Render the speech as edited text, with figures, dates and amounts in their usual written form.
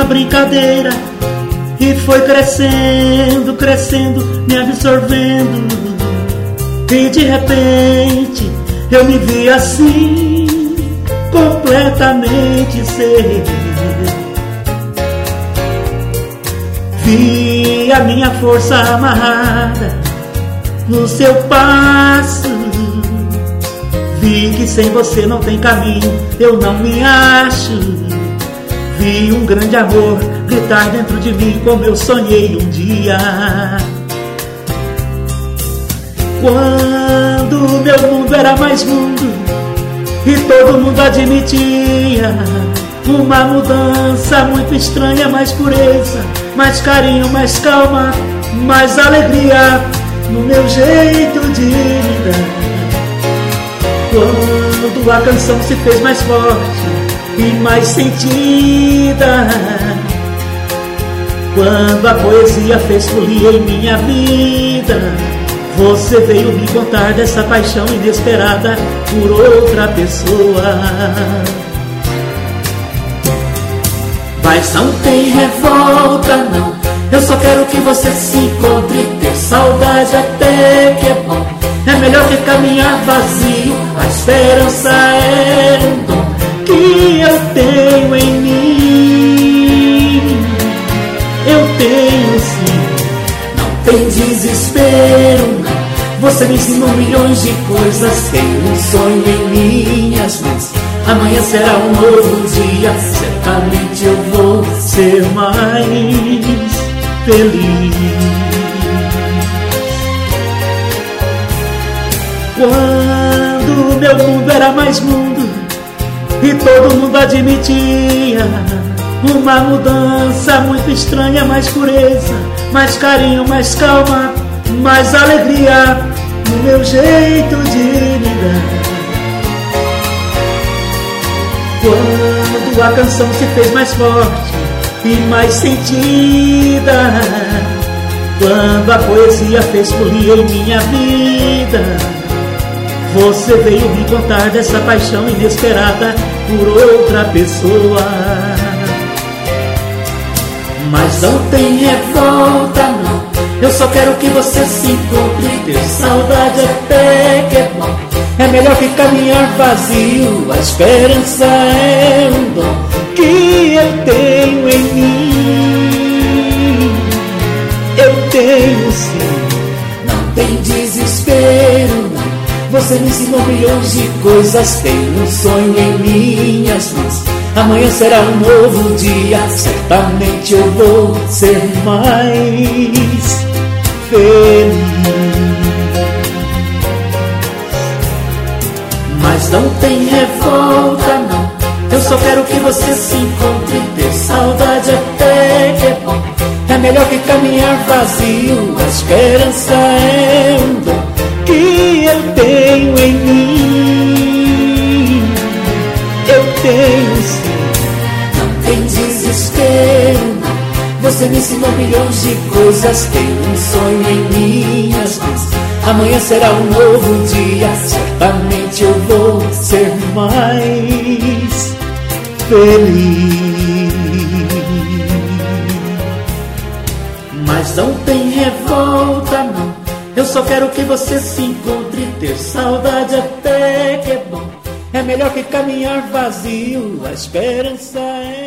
brincadeira e foi crescendo, crescendo, me absorvendo. E de repente eu me vi assim, completamente ser. Vi a minha força amarrada no seu passo. Vi que sem você não tem caminho, eu não me acho. Vi um grande amor gritar dentro de mim como eu sonhei um dia. Quando meu mundo era mais mundo e todo mundo admitia uma mudança muito estranha, mais pureza, mais carinho, mais calma, mais alegria no meu jeito de lidar. Quando a canção se fez mais forte e mais sentida, quando a poesia fez folia em minha vida, você veio me contar dessa paixão inesperada por outra pessoa. Mas não tem revolta não, eu só quero que você se encontre. Ter saudade até que é bom, é melhor que caminhar vazio. A esperança é um dom que eu tenho em mim. Eu tenho sim, não tem desespero não. Você me ensinou milhões de coisas, tenho um sonho em minhas mãos. Amanhã será um novo dia, certamente eu vou ser mais feliz. Quando meu mundo era mais mundo e todo mundo admitia uma mudança muito estranha, mais pureza, mais carinho, mais calma, mais alegria no meu jeito de lidar. Quando a canção se fez mais forte e mais sentida, quando a poesia fez folia em minha vida, você veio me contar dessa paixão inesperada por outra pessoa. Mas não tem revolta não, eu só quero que você se encontre. Ter saudade até que é bom, é melhor que caminhar vazio. A esperança é um dom que eu tenho em mim. Eu tenho sim, não tem desespero não. Você me ensinou milhões de coisas, tenho um sonho em minhas mãos. Amanhã será um novo dia, certamente eu vou ser mais feliz. Mas não tem revolta não, eu só quero que você se encontre. Ter saudade até que é bom, é melhor que caminhar vazio. A esperança é um dom que eu tenho em mim. Eu tenho sim, não tem desespero não. Você me ensinou milhões de coisas, tenho um sonho em minhas mãos. Amanhã será um novo dia, certamente eu vou ser mais feliz. Mas não tem revolta não, eu só quero que você se encontre. Ter saudade até que é bom, é melhor que caminhar vazio. A esperança é